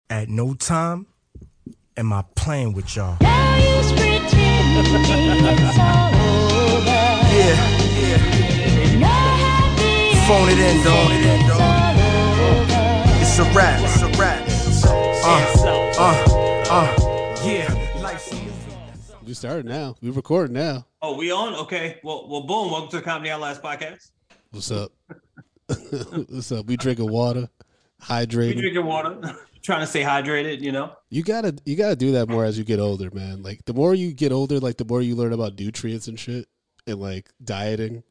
At no time am I playing with y'all. Now you pretending it's all over. Yeah. Not happy. Phone it in, dog. It's all over. It's a rap. It's a rap. Yeah. Life's a movie. We started now. We recording now. Oh, we on? Okay. Well, boom. Welcome to the Comedy Outlaws podcast. What's up? What's up? We drinking water, We hydrating. drinking water, trying to stay hydrated, you know? You gotta do that more as you get older, man. Like the more you get older, like the more you learn about nutrients and shit and like dieting.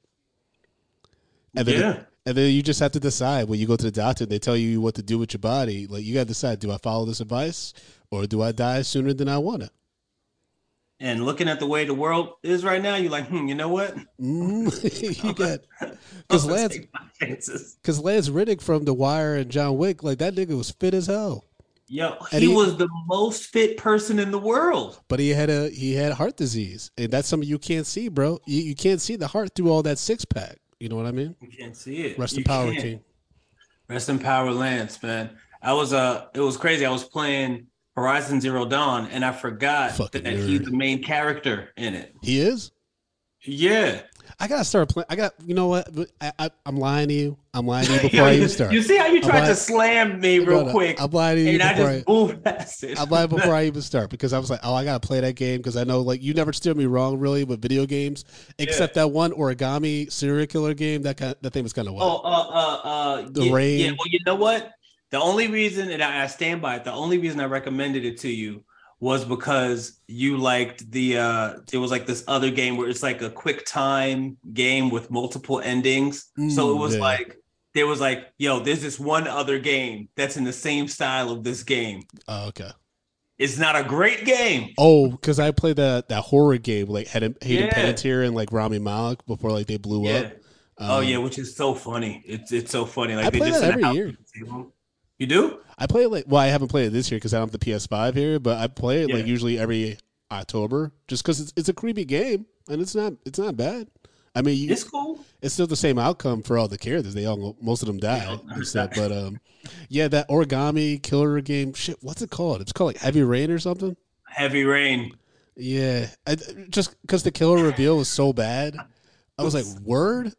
And then and then you just have to decide when you go to the doctor and they tell you what to do with your body. Like you gotta decide, do I follow this advice or do I die sooner than I wanna? And looking at the way the world is right now, you're like, you know what? You got because Lance Reddick from The Wire and John Wick, like that nigga was fit as hell. Yo, And he was the most fit person in the world. But he had heart disease, and that's something you can't see, bro. You can't see the heart through all that 6-pack. You know what I mean? You can't see it. Rest in You power, can't. King. Rest in power, Lance, man. It was crazy. I was playing Horizon Zero Dawn, and I forgot Fucking that nerd. he's the main character in it. He is. Yeah. I gotta start playing. You know what? I'm lying to you. I'm lying to you before I even start. You see how you tried lying- to slam me real No, quick? I'm lying to you and I before just moved past it. I'm lying before I even start because I was like, oh, I gotta play that game because I know like you never steer me wrong really with video games except that one origami serial killer game. That thing was kind of wild. The Rain. Yeah, well, you know what? The only reason, and I stand by it, the only reason I recommended it to you was because you liked there was like this other game where it's like a quick time game with multiple endings. So it was there was like, yo, there's this one other game that's in the same style of this game. Oh, okay. It's not a great game. Oh, because I played that horror game like Hayden Yeah. Panettiere and like Rami Malek before like they blew up. Oh yeah, which is so funny. It's so funny. Like I they play just that in the every house. year. You do? I play it I haven't played it this year because I don't have the PS5 here, but I play it like usually every October just because it's a creepy game and it's not bad. I mean, It's cool. It's still the same outcome for all the characters. Most of them die and stuff. But that origami killer game. Shit, what's it called? It's called like Heavy Rain or something. Heavy Rain. Yeah, just because the killer reveal was so bad, I was like, word,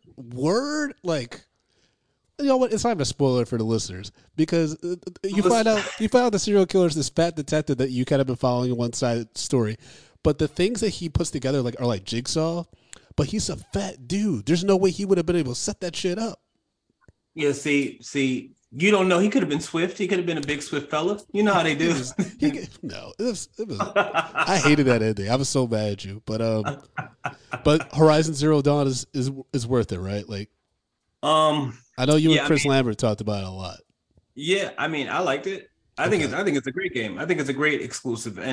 like. You know what? It's not even a spoiler for the listeners because you find out the serial killer is this fat detective that you kind of been following in one side story, but the things that he puts together are like jigsaw. But he's a fat dude. There's no way he would have been able to set that shit up. Yeah, see, you don't know. He could have been swift. He could have been a big swift fella. You know how they do. It was. I hated that ending. I was so mad at you. But Horizon Zero Dawn is worth it, right? Like, I know you and Chris Lambert talked about it a lot. Yeah, I mean, I liked it. I think it's a great game. I think it's a great exclusive. And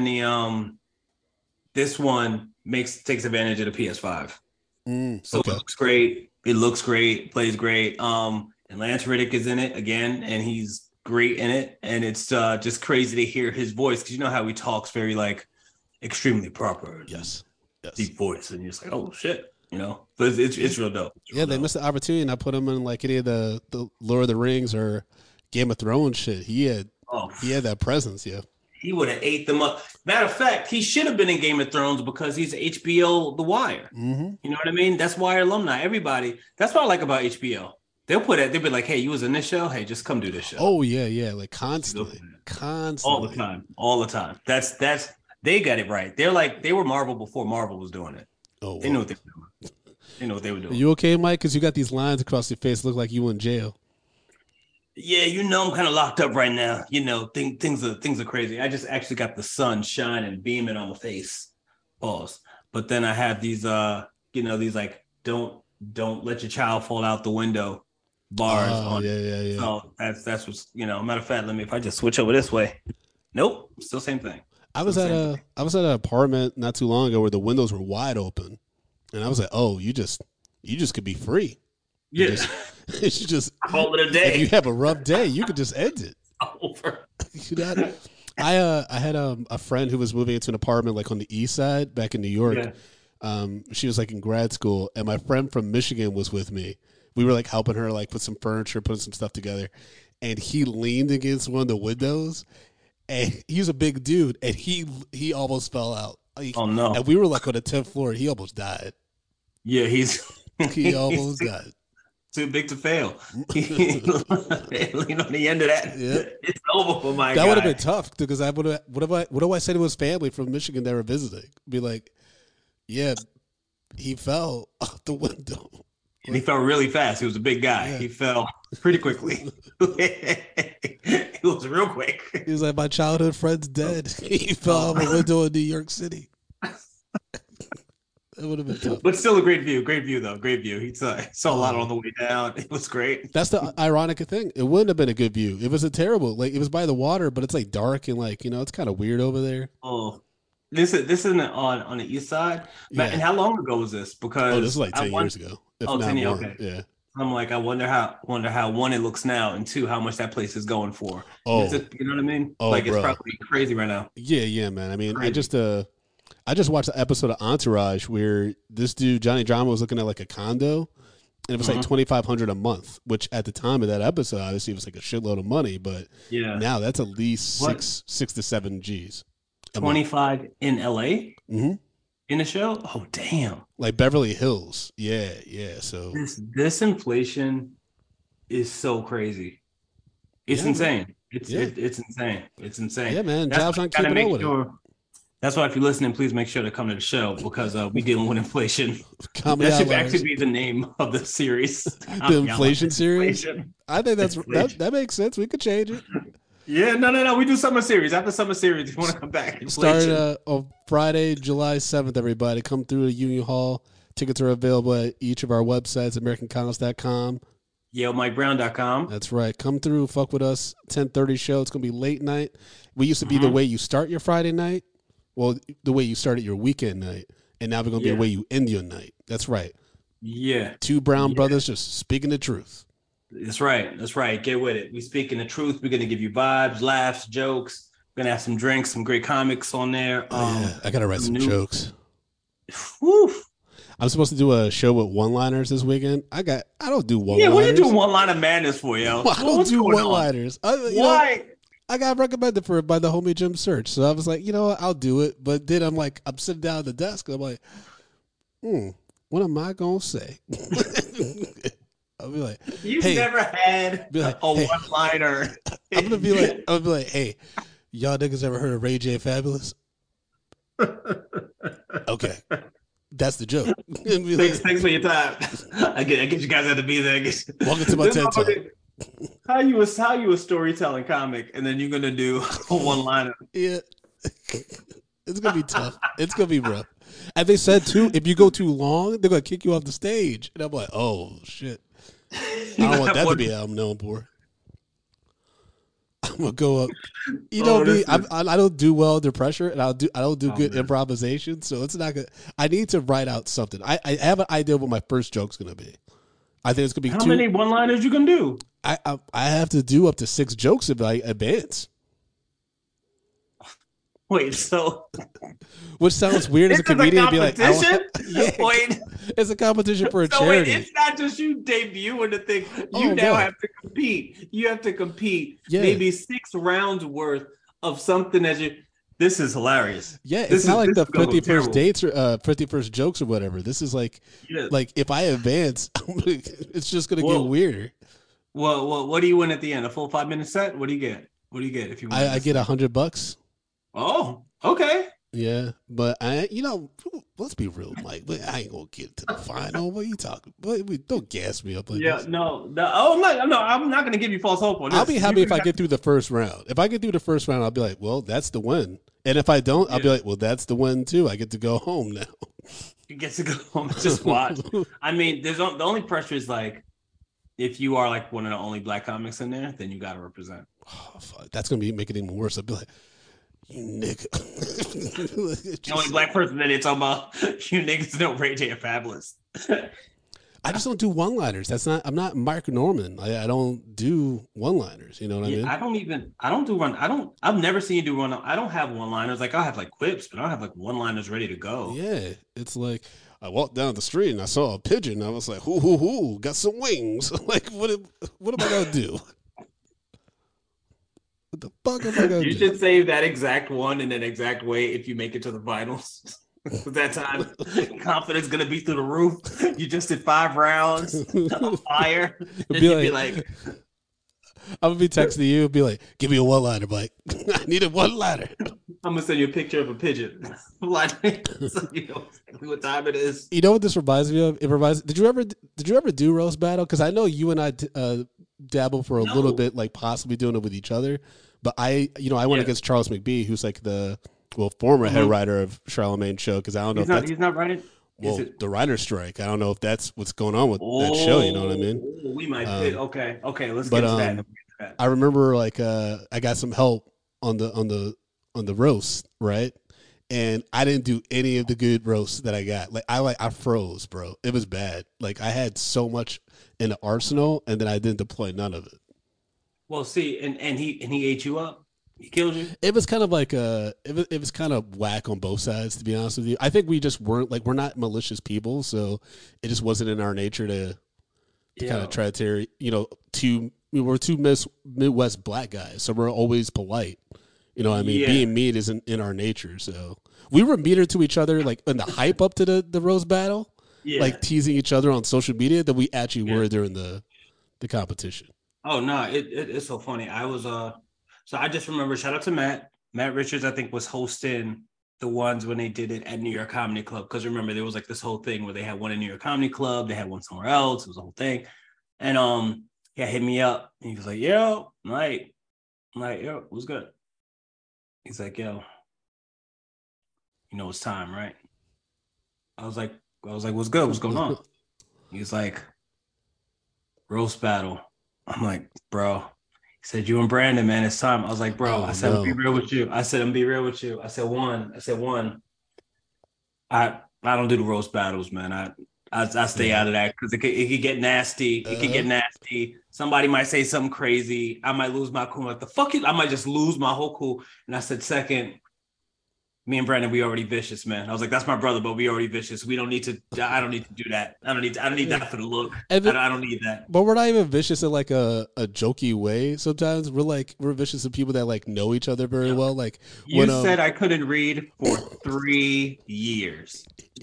this one takes advantage of the PS5. So it looks great. It looks great. Plays great. And Lance Reddick is in it again, and he's great in it. And it's just crazy to hear his voice because you know how he talks very like extremely proper. Yes. Deep voice, and you're just like, oh shit. You know, but it's real dope. They missed the opportunity and I put him in like any of the Lord of the Rings or Game of Thrones shit. He had that presence, yeah. He would have ate them up. Matter of fact, he should have been in Game of Thrones because he's HBO The Wire. Mm-hmm. You know what I mean? That's Wire alumni. Everybody. That's what I like about HBO. They'll be like, hey, you was in this show? Hey, just come do this show. Oh, yeah. Like constantly. All the time. That's they got it right. They're like, they were Marvel before Marvel was doing it. Oh, they knew what they were doing. They know what they were doing. Are you okay, Mike? Because you got these lines across your face. Look like you in jail. Yeah, you know I'm kind of locked up right now. You know, things are crazy. I just actually got the sun shining, beaming on my face. Pause. But then I have these these like don't let your child fall out the window bars on. Yeah. So that's what's matter of fact, if I just switch over this way. Nope, still same thing. I was at an apartment not too long ago where the windows were wide open. And I was like, "Oh, you just could be free. Yeah, you just call it a day. If you have a rough day, you could just end it." Over. I had a friend who was moving into an apartment like on the east side back in New York. Yeah. She was like in grad school, and my friend from Michigan was with me. We were like helping her like put some furniture, putting some stuff together, and he leaned against one of the windows. and he's a big dude, and he almost fell out. Oh no! And we were like on the 10th floor, and he almost died. Yeah, he almost died. Too big to fail. You know, the end of that, it's over for my guy. That would have been tough because what do I say to his family from Michigan that were visiting? Be like, yeah, he fell out the window. And he fell really fast. He was a big guy. Yeah. He fell pretty quickly. It was real quick. He was like, my childhood friend's dead. He fell out the window in New York City. It would have been tough. But still a great view. Great view, though. Great view. He saw a lot on the way down. It was great. That's the ironic thing. It wouldn't have been a good view. It was a terrible, like, it was by the water, but it's like dark and like, you know, it's kind of weird over there. Oh, this isn't on the east side. Yeah. And how long ago was this? Because this is like 10 years ago. If not 10 more. Okay. Yeah. I'm like, I wonder how one, it looks now, and two, how much that place is going for. Oh, you know what I mean? Oh, like, it's bro. probably crazy right now. Yeah, man. I mean, crazy. I just watched the episode of Entourage where this dude Johnny Drama was looking at like a condo, and it was like $2,500 a month, which at the time of that episode, obviously, it was like a shitload of money. But now that's at least six to seven G's. 25 in LA mm-hmm. in a show. Oh, damn! Like Beverly Hills. Yeah. So this inflation is so crazy. It's insane. It's insane. It's insane. Yeah, man. Jobs aren't keeping up with it. That's why if you're listening, please make sure to come to the show because we dealing with inflation. Comedy that should actually be the name of the series. The inflation series? I think that makes sense. We could change it. Yeah, no. We do summer series. After summer series, if you want to come back. Start on Friday, July 7th, everybody. Come through to Union Hall. Tickets are available at each of our websites, AmericanComics.com. YaleMikeBrown.com. That's right. Come through, fuck with us. 10:30 show. It's going to be late night. We used to be the way you start your Friday night. Well, the way you started your weekend night, and now we're going to be the way you end your night. That's right. Yeah. Two brown brothers just speaking the truth. That's right. Get with it. We speaking the truth. We're going to give you vibes, laughs, jokes. We're going to have some drinks, some great comics on there. I got to write some jokes. Whew. I'm supposed to do a show with one-liners this weekend. I don't do one-liners. Yeah, what are you doing one-liner madness for, yo? I don't do one-liners. Why? I got recommended for it by the homie Jim Search. So I was like, you know what, I'll do it. But then I'm sitting down at the desk. And I'm like, what am I going to say? I'll be like, you've never had a one-liner. I'm going to be like, hey, y'all niggas ever heard of Ray J Fabulous? Okay. That's the joke. Thanks for your time. I get you guys had to be there. Welcome to my TED Talk. How you a storytelling comic, and then you're gonna do a one-liner. Yeah, it's gonna be tough. It's gonna be rough. And they said too, if you go too long, they're gonna kick you off the stage. And I'm like, oh shit, I don't want that to be how I'm known for. I'm gonna go up. You know me. I don't do well under pressure, and I don't do good improvisation. So it's not good. I need to write out something. I have an idea of what my first joke's gonna be. I think it's gonna be how many one-liners you can do? I have to do up to 6 jokes if I advance. Wait, so which sounds weird as a comedian to be like, wait, it's a competition for a charity. Wait, it's not just you debuting the thing. You have to compete. You have to compete. Maybe 6 rounds worth of something that you. This is hilarious. Yeah, it's not like the 51st dates or 51st jokes or whatever. This is like if I advance, it's just gonna get weirder. Well, what do you win at the end? A full 5-minute set? What do you get? If you win? I get $100. Oh, okay. Yeah, but let's be real, Mike. I ain't gonna get to the final. What are you talking? Don't gas me up. Like this. No. Oh, I'm not gonna give you false hope on this. I'll be happy if I get through the first round. If I get through the first round, I'll be like, well, that's the win. And if I don't, I'll be like, well, that's the win too. I get to go home now. You get to go home. Just watch. I mean, the only pressure is like, if you are like one of the only black comics in there, then you got to represent. Oh, fuck. That's gonna make it even worse. I'll be like, you nigga. The only black person that it's about, you niggas know Ray J are fabulous. I just don't do one-liners. I'm not Mark Norman. I don't do one-liners. You know what I mean? I've never seen you do one. I don't have one-liners. Like, I'll have like quips, but I don't have like one-liners ready to go. Yeah. It's like, I walked down the street and I saw a pigeon. I was like, hoo, got some wings. Like, what am I going to do? What the fuck am I gonna You do? should save that exact one in that exact way if you make it to the finals. That time, confidence gonna be through the roof. You just did 5 rounds on fire. Then Be you'd be like- like, I'm gonna be texting you and be like, give me a one-liner, Mike. I need a one-liner. I'm gonna send you a picture of a pigeon. Like, so you know exactly what time it is. You know what this reminds me of? It reminds. Did you ever do roast battle? Because I know you and I dabble for a little bit, like possibly doing it with each other. But I went against Charles McBee, who's like the former head writer of Charlemagne's show. Because I don't know He's not writing. Well, the writer's strike. I don't know if that's what's going on with that show. You know what I mean? We might fit. Okay. Let's get to that. I remember like I got some help on the roast, right? And I didn't do any of the good roasts that I got. I froze, bro. It was bad. Like I had so much in the arsenal, and then I didn't deploy none of it. Well, see, and he ate you up. He killed you. It was kind of like it was kind of whack on both sides, to be honest with you. I think we just weren't we're not malicious people, so it just wasn't in our nature to kind of try to we were two Midwest black guys, so we're always polite. You know what I mean? Yeah. Being mean isn't in our nature, so we were meaner to each other, like in the hype up to the roast battle, like teasing each other on social media than we actually were during the competition. Oh no, it's so funny. I was so I just remember, shout out to Matt Richards. I think was hosting the ones when they did it at New York Comedy Club, because remember there was like this whole thing where they had one in New York Comedy Club, they had one somewhere else. It was a whole thing, and hit me up. And he was like, "Yo, I'm like, yo, what's good?" He's like, "Yo, you know it's time, right?" I was like, "What's good? What's going on?" He's like, "Roast battle." I'm like, "Bro." He said, "You and Brandon, man, it's time." I was like, "Bro," I said, "I'm be real with you." I said, I said, one. I don't do the roast battles, man. I stay out of that because it could get nasty. It could get nasty. Somebody might say something crazy. I might lose my cool. Like the fuck you. I might just lose my whole cool. And I said, second, me and Brandon, we already vicious, man. I was like, that's my brother, but we already vicious. We don't need to. I don't need to do that. I don't need that for the look. I don't need that. But we're not even vicious in like a jokey way. Sometimes we're vicious to people that like know each other very well. Like you said, I couldn't read for 3 years.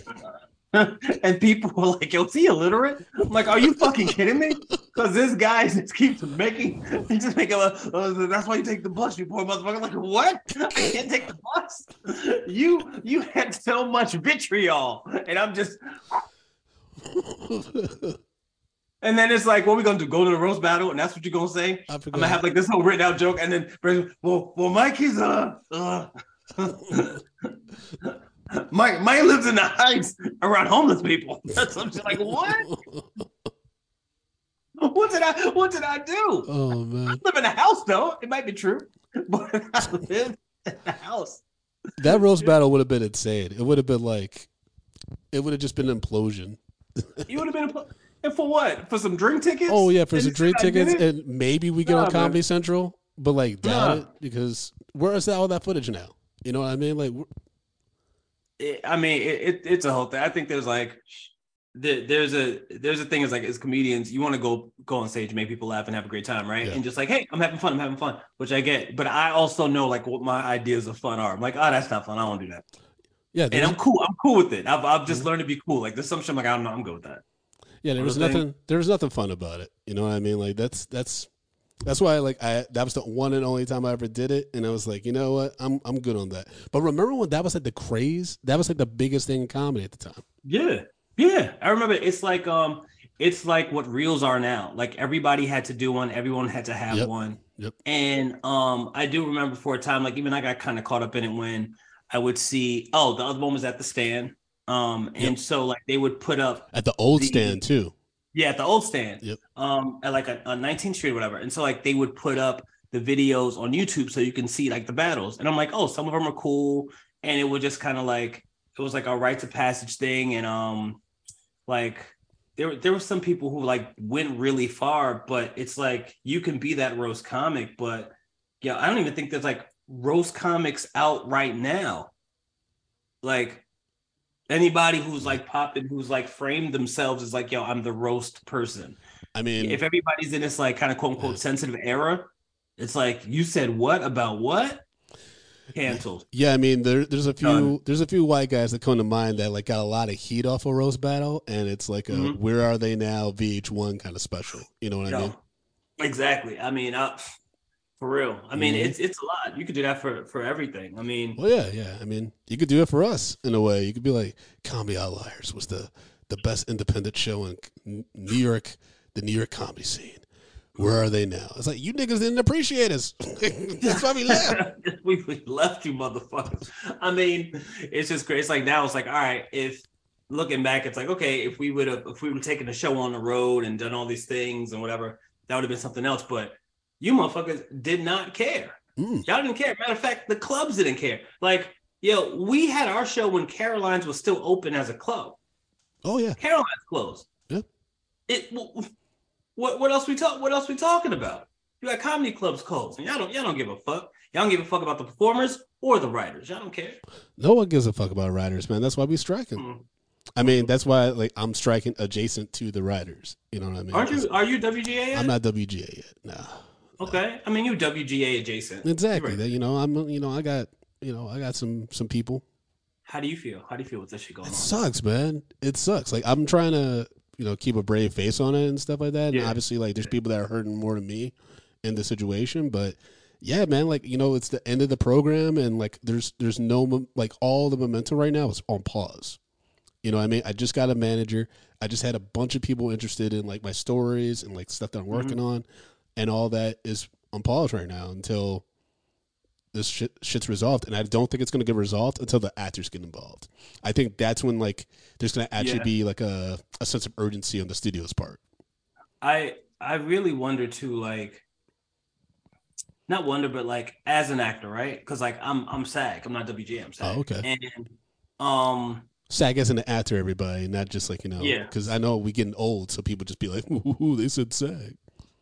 And people were like, "Yo, is he illiterate?" I'm like, "Are you fucking kidding me?" Because this guy just keeps making. That's why you take the bus, you poor motherfucker. I'm like, what? I can't take the bus. You had so much vitriol, and I'm just. And then it's like, what are we gonna do? Go to the roast battle, and that's what you're gonna say? I'm gonna have like this whole written out joke, and then well, Mike is Mike lives in the heights around homeless people. That's I'm just like, what? What did I do? Oh man, I live in a house though. It might be true, but I live in a house. That roast battle would have been insane. It would have been like, it would have just been an implosion. You would have been, and for what? For some drink tickets? Oh yeah, for some drink tickets, and maybe we get on Comedy Central, but like doubt it, because where is all that footage now? You know what I mean? Like. It's a whole thing. I think there's like there's a thing is like as comedians, you want to go on stage and make people laugh and have a great time, right? Yeah. And just like, hey, I'm having fun, which I get. But I also know like what my ideas of fun are. I'm like, oh, that's not fun. I don't do that. Yeah, and I'm cool with it. I've just learned to be cool. Like there's some shit I'm like, I don't know, I'm good with that. Yeah, there was nothing fun about it. You know what I mean? Like that's why that was the one and only time I ever did it, and I was like, you know what, I'm good on that. But remember when that was like the craze? That was like the biggest thing in comedy at the time. Yeah, I remember. It's like what reels are now. Like everybody had to do one, everyone had to have one. Yep. And I do remember for a time, like even I got kind of caught up in it when I would see. Oh, the other one was at the Stand. And so like they would put up at the old Stand too. Yeah, at the old Stand. Yep. At like a 19th Street or whatever. And so like they would put up the videos on YouTube so you can see like the battles. And I'm like, oh, some of them are cool. And it would just kind of like, it was like a rites of passage thing. And like there were some people who like went really far, but it's like you can be that roast comic, but yeah, I don't even think there's like roast comics out right now. Like anybody who's like popping, who's like framed themselves as like, yo, I'm the roast person. I mean, if everybody's in this like kind of quote unquote sensitive era, It's like you said what about what? Canceled. Yeah, I mean there's a few white guys that come to mind that like got a lot of heat off of Roast Battle, and it's like a Where Are They Now VH1 kind of special. You know what I mean? Exactly. I mean, for real. I mean, it's a lot. You could do that for everything. I mean, well, yeah. I mean, you could do it for us in a way. You could be like, Comedy Outliers was the best independent show in New York, the New York comedy scene. Where are they now? It's like, you niggas didn't appreciate us. That's why we left. we left you, motherfuckers. I mean, it's just great. It's like now it's like, all right, if looking back, it's like, okay, if we would have taken the show on the road and done all these things and whatever, that would have been something else. But you motherfuckers did not care. Y'all didn't care. Matter of fact, the clubs didn't care. Like, we had our show when Caroline's was still open as a club. Oh yeah, Caroline's closed. Yep. What else we talking about? You got comedy clubs closed, and y'all don't give a fuck. Y'all don't give a fuck about the performers or the writers. Y'all don't care. No one gives a fuck about writers, man. That's why we striking. I mean, that's why like I'm striking adjacent to the writers. You know what I mean? Are you WGA yet? I'm not WGA yet. No. Okay. I mean, you WGA adjacent. Exactly. Right. I got some people. How do you feel? How do you feel with this shit going on? It sucks, man. It sucks. Like I'm trying to, keep a brave face on it and stuff like that. And obviously, like, there's people that are hurting more than me in the situation. But yeah, man, like, it's the end of the program, and like, there's no like all the momentum right now is on pause. You know what I mean? I just got a manager. I just had a bunch of people interested in like my stories and like stuff that I'm working on, and all that is on pause right now until this shit's resolved. And I don't think it's going to get resolved until the actors get involved. I think that's when like there's going to actually be like a sense of urgency on the studio's part. I really wonder too, like, not wonder, but like as an actor, right? Because like I'm SAG, I'm not WGA, I'm SAG. Oh, okay. And SAG as an actor, everybody, not just like because I know we getting old, so people just be like, ooh, they said SAG.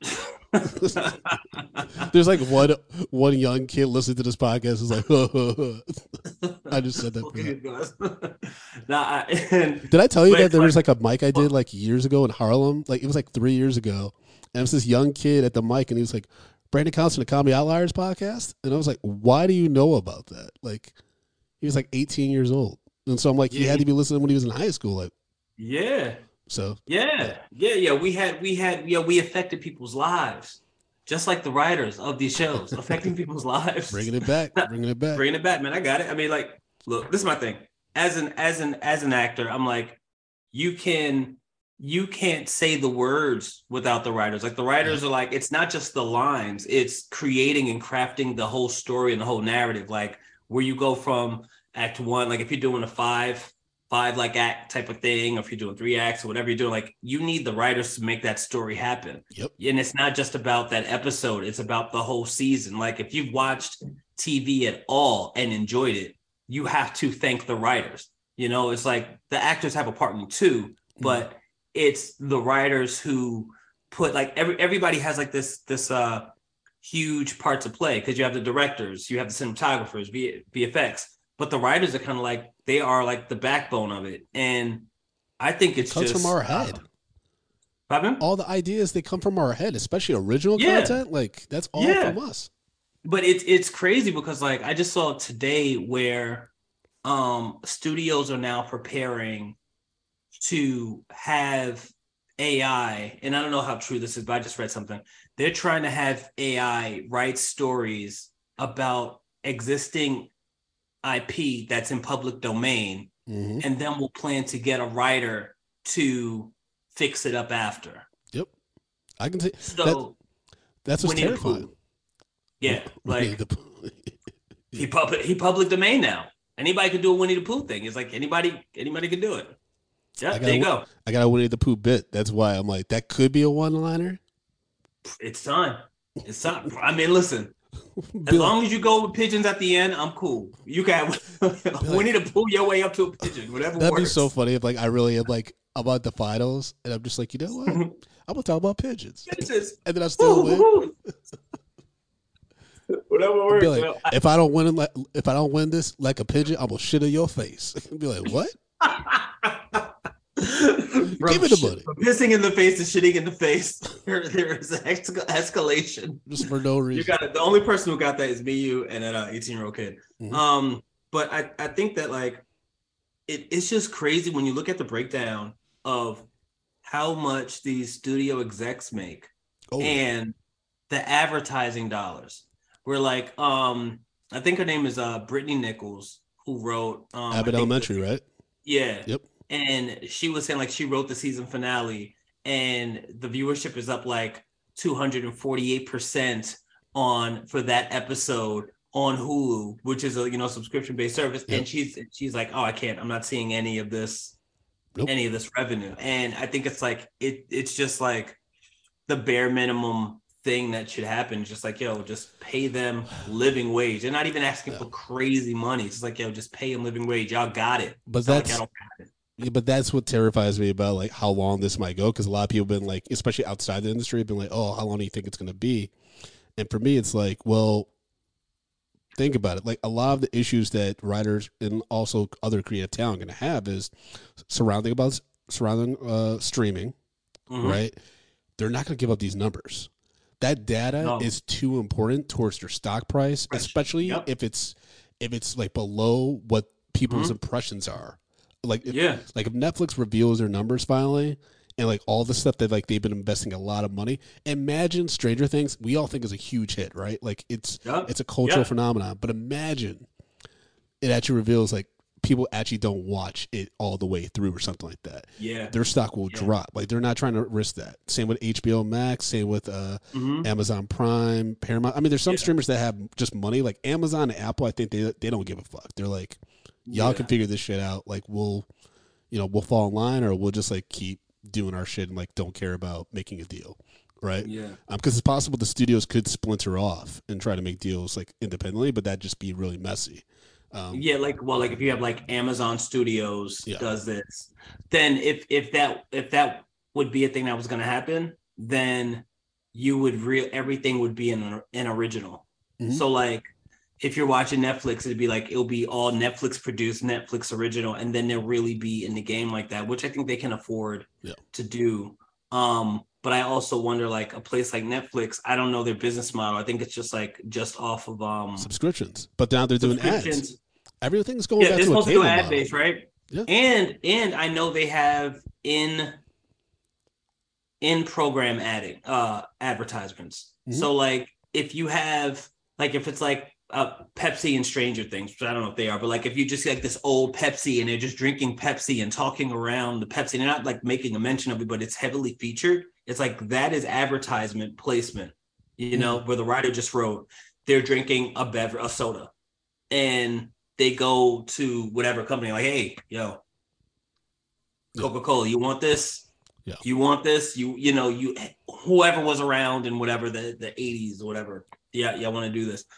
There's like one young kid listening to this podcast is like, I just said that. Did I tell you that there was like a mic I did like years ago in Harlem? Like it was like 3 years ago, and it was this young kid at the mic, and he was like, Brandon Constant, the Comedy Outliers podcast, and I was like, why do you know about that? Like he was like 18 years old, and so I'm like, he had to be listening when he was in high school, like So we affected people's lives, just like the writers of these shows, affecting people's lives. Bringing it back, man. I got it. I mean, like, look, this is my thing. As an actor, I'm like, you can't say the words without the writers. Like the writers are like, it's not just the lines; it's creating and crafting the whole story and the whole narrative. Like where you go from act one, like if you're doing a five like act type of thing, or if you're doing 3 acts or whatever you're doing, like you need the writers to make that story happen. Yep. And it's not just about that episode, it's about the whole season. Like if you've watched TV at all and enjoyed it, you have to thank the writers. It's like the actors have a part in it too, but it's the writers who put like everybody has like this huge part to play, because you have the directors, you have the cinematographers, VFX, but the writers are kind of like, they are like the backbone of it. And I think it comes from our head. Pardon? All the ideas, they come from our head, especially original content. Like that's all from us. But it's crazy because like I just saw today where studios are now preparing to have AI, and I don't know how true this is, but I just read something. They're trying to have AI write stories about existing IP that's in public domain, and then we'll plan to get a writer to fix it up after. Yep, I can see. So that's what's terrifying. Yeah, like he public domain now. Anybody can do a Winnie the Pooh thing. It's like anybody can do it. Yeah, there you go. I got a Winnie the Pooh bit. That's why I'm like, that could be a one-liner. It's time. I mean, listen. As long as you go with pigeons at the end, I'm cool. You can Winnie the Pooh your way up to a pigeon, whatever. That'd works. Be so funny if like I really am like about the finals, and I'm just like, you know what? I'm gonna talk about pigeons, and then I still win. Whatever works. Like, if I don't win this like a pigeon, I'm gonna shit in your face. Be like, what? Give me the money. From pissing in the face to shitting in the face. There is an escalation. Just for no reason. You got it. The only person who got that is me, you, and that 18-year-old kid. Mm-hmm. But I think that like it's just crazy when you look at the breakdown of how much these studio execs make and the advertising dollars. We're like, I think her name is Brittany Nichols, who wrote Abbott Elementary, right? Yeah. Yep. And she was saying like she wrote the season finale and the viewership is up like 248% for that episode on Hulu, which is a subscription-based service. Yep. And she's like, oh, I'm not seeing any of this revenue. And I think it's like it's just like the bare minimum thing that should happen. Just like, just pay them living wage. They're not even asking for crazy money. It's just like, just pay them living wage. Y'all got it. But but that's what terrifies me about like how long this might go, because a lot of people have been like, especially outside the industry, have been like, oh, how long do you think it's going to be? And for me, it's like, well, think about it. Like a lot of the issues that writers and also other creative talent are going to have is surrounding streaming, right? They're not going to give up these numbers. That data is too important towards their stock price, especially if it's like below what people's impressions are. Like if Netflix reveals their numbers finally, and like all the stuff that like they've been investing a lot of money. Imagine Stranger Things. We all think is a huge hit, right? Like it's a cultural phenomenon. But imagine it actually reveals like people actually don't watch it all the way through or something like that. Yeah, their stock will drop. Like they're not trying to risk that. Same with HBO Max. Same with Amazon Prime, Paramount. I mean, there's some streamers that have just money. Like Amazon and Apple, I think they don't give a fuck. They're like, y'all can figure this shit out. Like we'll fall in line, or we'll just like keep doing our shit and like don't care about making a deal, right? Yeah. Because it's possible the studios could splinter off and try to make deals like independently, but that'd just be really messy. Like if you have like Amazon Studios does this, then if that would be a thing that was going to happen, then you would everything would be an original. So like if you're watching Netflix, it'll be all Netflix produced, Netflix original, and then they'll really be in the game like that, which I think they can afford to do. But I also wonder, like a place like Netflix, I don't know their business model. I think it's just off of subscriptions. But now they're doing ads. Everything's going back to a cable model. They're supposed to do ad base, right? Yeah. And I know they have in program advertisements. So like if you have if it's like Pepsi and Stranger Things, which I don't know if they are, but like if you just like this old Pepsi and they're just drinking Pepsi and talking around the Pepsi, and they're not like making a mention of it, but it's heavily featured. It's like that is advertisement placement, where the writer just wrote they're drinking a soda, and they go to whatever company like, hey, Coca-Cola, you want this? Yeah. You want this? You whoever was around in whatever the 80s or whatever. Yeah, I want to do this.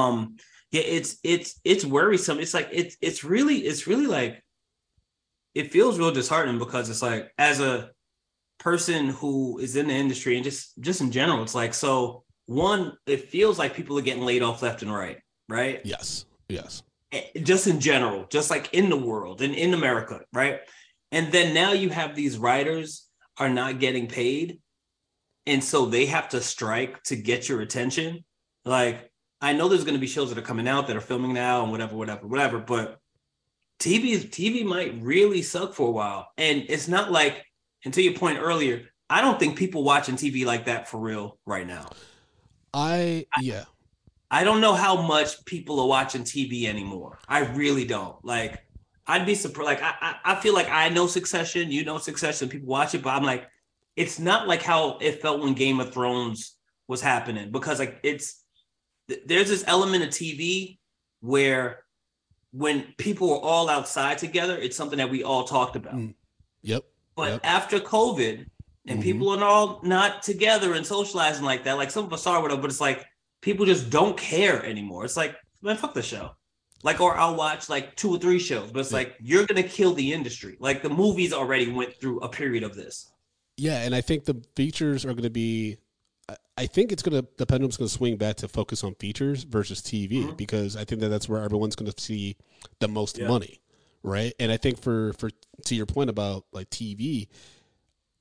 It's worrisome. It's like it's really like it feels real disheartening, because it's like as a person who is in the industry and just in general, it's like, so one, it feels like people are getting laid off left and right? Yes. Just in general, just like in the world and in America, right? And then now you have these writers are not getting paid, and so they have to strike to get your attention. Like, I know there's going to be shows that are coming out that are filming now and whatever, but TV might really suck for a while. And it's not like, and to your point earlier, I don't think people watching TV like that for real right now. I don't know how much people are watching TV anymore. I really don't. Like, I'd be surprised. Like, I feel like I know Succession, Succession, people watch it, but I'm like, it's not like how it felt when Game of Thrones was happening, because like there's this element of TV where when people are all outside together, it's something that we all talked about. But after COVID and people are all not together and socializing like that, like some of us are, whatever, but it's like people just don't care anymore. It's like, man, fuck the show. Like, or I'll watch like 2 or 3 shows, but it's like, you're going to kill the industry. Like the movies already went through a period of this. Yeah. And I think the features are going to be, I think the pendulum's going to swing back to focus on features versus TV, because I think that's where everyone's going to see the most money. Right. And I think for to your point about like TV,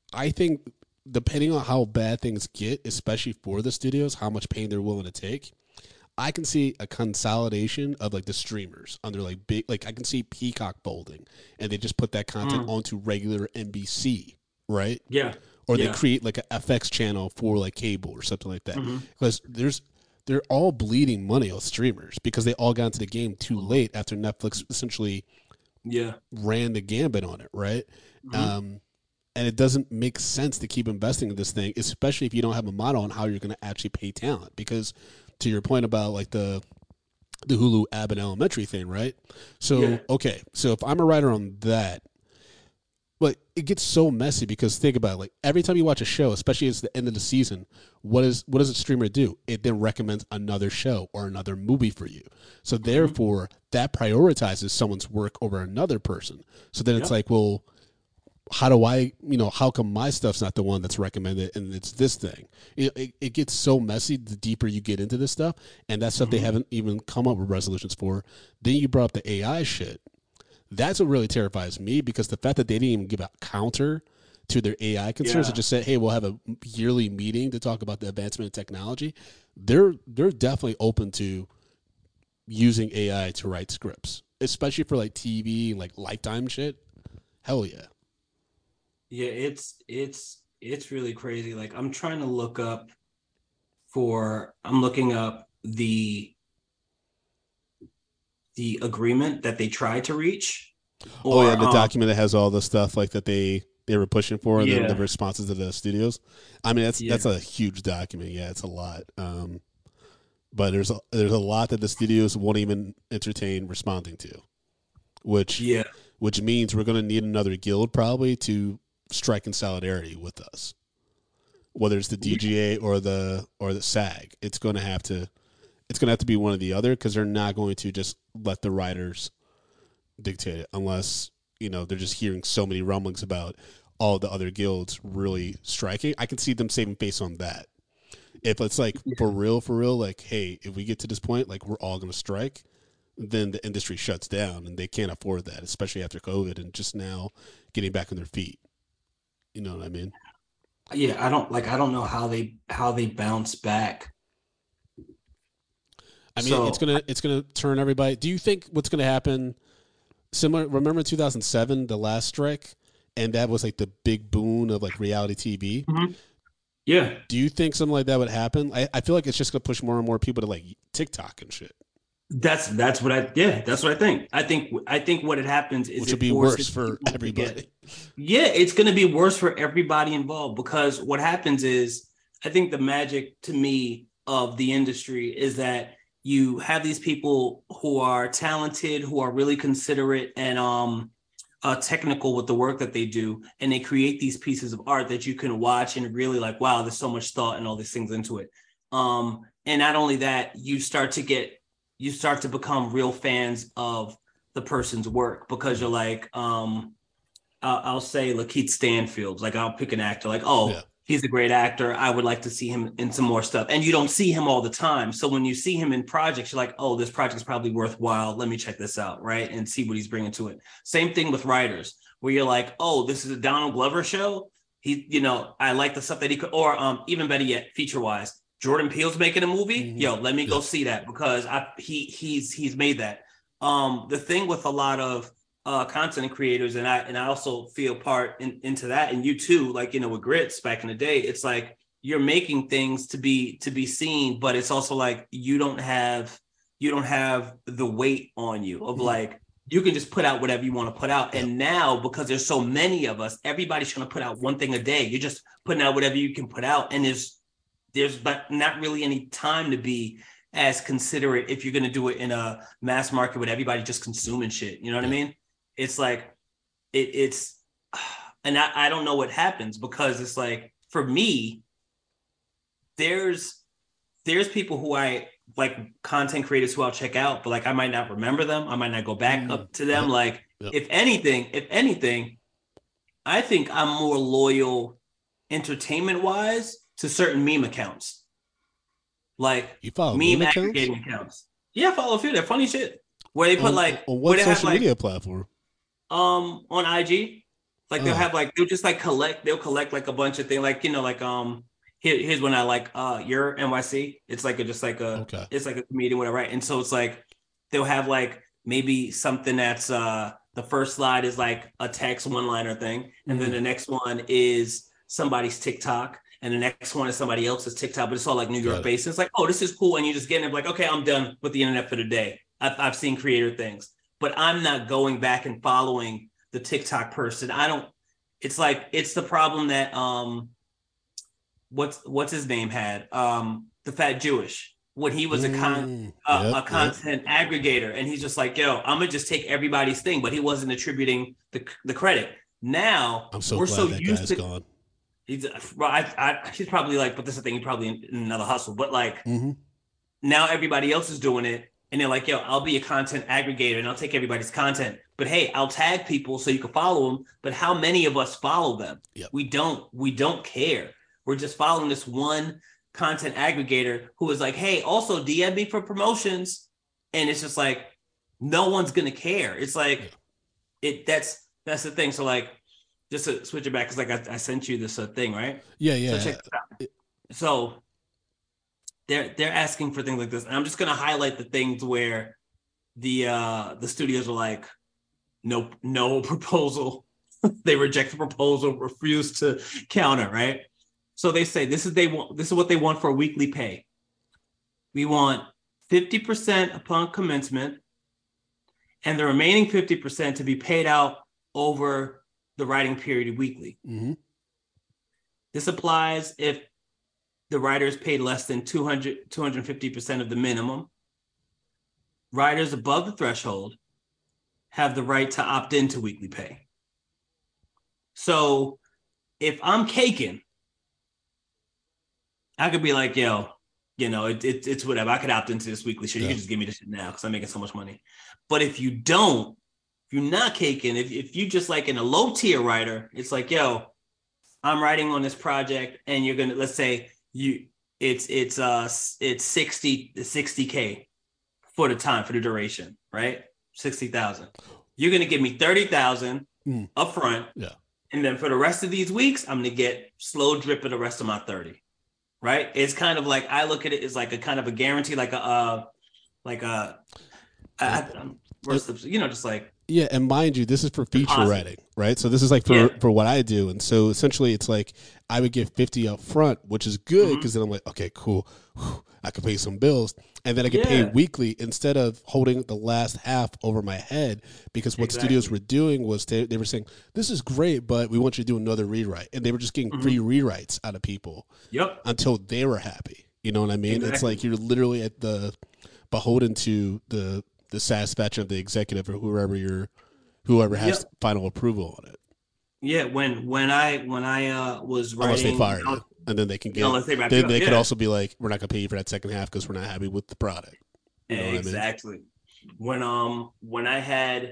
I think depending on how bad things get, especially for the studios, how much pain they're willing to take, I can see a consolidation of like the streamers under like big, like I can see Peacock folding, and they just put that content onto regular NBC, right? Yeah. Or they create like a FX channel for like cable or something like that, because they're all bleeding money on streamers because they all got into the game too late after Netflix essentially ran the gambit on it, right? And it doesn't make sense to keep investing in this thing, especially if you don't have a model on how you're going to actually pay talent. Because to your point about like the Hulu Abbott Elementary thing, right? So, okay, so if I'm a writer on that, but it gets so messy because think about it, like every time you watch a show, especially as the end of the season, what does a streamer do? It then recommends another show or another movie for you. So therefore, that prioritizes someone's work over another person. So then it's like, well, how do I, how come my stuff's not the one that's recommended and it's this thing? It gets so messy the deeper you get into this stuff, and that stuff they haven't even come up with resolutions for. Then you brought up the AI shit. That's what really terrifies me, because the fact that they didn't even give a counter to their AI concerns and just said, hey, we'll have a yearly meeting to talk about the advancement of technology, they're definitely open to using AI to write scripts, especially for like TV and like Lifetime shit. Hell yeah. Yeah, it's really crazy. Like I'm trying to look up I'm looking up the agreement that they tried to reach. The document that has all the stuff like that they were pushing for, and then the responses to the studios. I mean, that's a huge document. Yeah, it's a lot. But there's a lot that the studios won't even entertain responding to, which means we're going to need another guild probably to strike in solidarity with us, whether it's the DGA or the SAG. It's going to have to be one or the other, because they're not going to just let the writers dictate it unless they're just hearing so many rumblings about all the other guilds really striking. I can see them saving face on that. If it's like for real, like, hey, if we get to this point, like we're all going to strike, then the industry shuts down, and they can't afford that, especially after COVID and just now getting back on their feet. You know what I mean? Yeah, I don't know how they bounce back. I mean, it's gonna turn everybody. Do you think what's gonna happen? Similar. Remember 2007, the last strike, and that was like the big boon of like reality TV. Mm-hmm. Yeah. Do you think something like that would happen? I feel like it's just gonna push more and more people to like TikTok and shit. That's what I think. I think what happens is which would be worse for everybody. Yeah, it's going to be worse for everybody involved, because what happens is, I think the magic to me of the industry is that you have these people who are talented, who are really considerate and technical with the work that they do, and they create these pieces of art that you can watch and really like, wow, there's so much thought and all these things into it. And not only that, you start to become real fans of the person's work, because you're like, I'll say Lakeith Stanfield, like I'll pick an actor, like, he's a great actor, I would like to see him in some more stuff. And you don't see him all the time. So when you see him in projects, you're like, oh, this project's probably worthwhile. Let me check this out, right? And see what he's bringing to it. Same thing with writers, where you're like, oh, this is a Donald Glover show. I like the stuff that he could, or even better yet, feature-wise, Jordan Peele's making a movie. Yo, let me go see that, because he's made that. The thing with a lot of content creators, and I also feel part into that, and you too, like with Grits back in the day, it's like you're making things to be seen, but it's also like you don't have the weight on you of like, you can just put out whatever you want to put out. And now, because there's so many of us, everybody's trying to put out one thing a day. You're just putting out whatever you can put out, and there's but not really any time to be as considerate if you're going to do it in a mass market with everybody just consuming shit. You know what I mean? It's like, it's, and I don't know what happens, because it's like, for me, there's people who I like, content creators who I'll check out, but like, I might not remember them. I might not go back up to them. Like, if anything, I think I'm more loyal entertainment wise to certain meme accounts. Like, you follow meme aggregating accounts. Yeah, I follow a few. They're funny shit. Where they put on what social media platform? On IG. Like they'll just like they'll collect like a bunch of things, like, like here's when I like your NYC. It's like it's like a comedian, whatever, right? And so it's like they'll have like maybe something that's the first slide is like a text one-liner thing, and then the next one is somebody's TikTok, and the next one is somebody else's TikTok, but it's all like New York based. It's like, oh, this is cool, and you just get it like, okay, I'm done with the internet for the day. I've seen creator things, but I'm not going back and following the TikTok person. It's like, it's the problem that what's his name had, the Fat Jewish, when he was a content aggregator, and he's just like, yo, I'm gonna just take everybody's thing, but he wasn't attributing the credit. Now we're so used to gone. He's probably like, but this is the thing, he's probably in another hustle, but like now everybody else is doing it. And they're like, yo, I'll be a content aggregator and I'll take everybody's content. But hey, I'll tag people so you can follow them. But how many of us follow them? Yep. We don't care. We're just following this one content aggregator who is like, hey, also DM me for promotions. And it's just like, no one's going to care. It's like, that's the thing. So like, just to switch it back, because like I sent you this thing, right? Yeah. So check this out. So they're asking for things like this, and I'm just gonna highlight the things where the studios are like, no proposal. They reject the proposal, refuse to counter, right? So they say this is what they want for a weekly pay. We want 50% upon commencement, and the remaining 50% to be paid out over the writing period weekly. This applies if the writer is paid less than 250% of the minimum. Writers above the threshold have the right to opt into weekly pay. So if I'm caking, I could be like, yo, it's whatever. I could opt into this weekly shit. You can just give me this shit now because I'm making so much money. But if you don't, if you're not caking, if you just like in a low tier writer, it's like, yo, I'm writing on this project and you're gonna, let's say, it's 60K for the time, for the duration, right? 60,000. You're gonna give me 30,000 up front, and then for the rest of these weeks, I'm gonna get slow drip of the rest of my 30, right? It's kind of like, I look at it as like a kind of a guarantee, just like. Yeah, and mind you, this is for feature writing, right? So this is like for what I do. And so essentially it's like I would give 50 up front, which is good because then I'm like, okay, cool. I can pay some bills. And then I get paid weekly instead of holding the last half over my head, because what studios were doing was they were saying, this is great, but we want you to do another rewrite. And they were just getting free rewrites out of people until they were happy. You know what I mean? Exactly. It's like you're literally at the beholden to the satisfaction of the executive or whoever has final approval on it. Yeah, when I was writing, unless they fire you, and then they can get. Then they could also be like, we're not gonna pay you for that second half because we're not happy with the product. You know exactly. What I mean? When I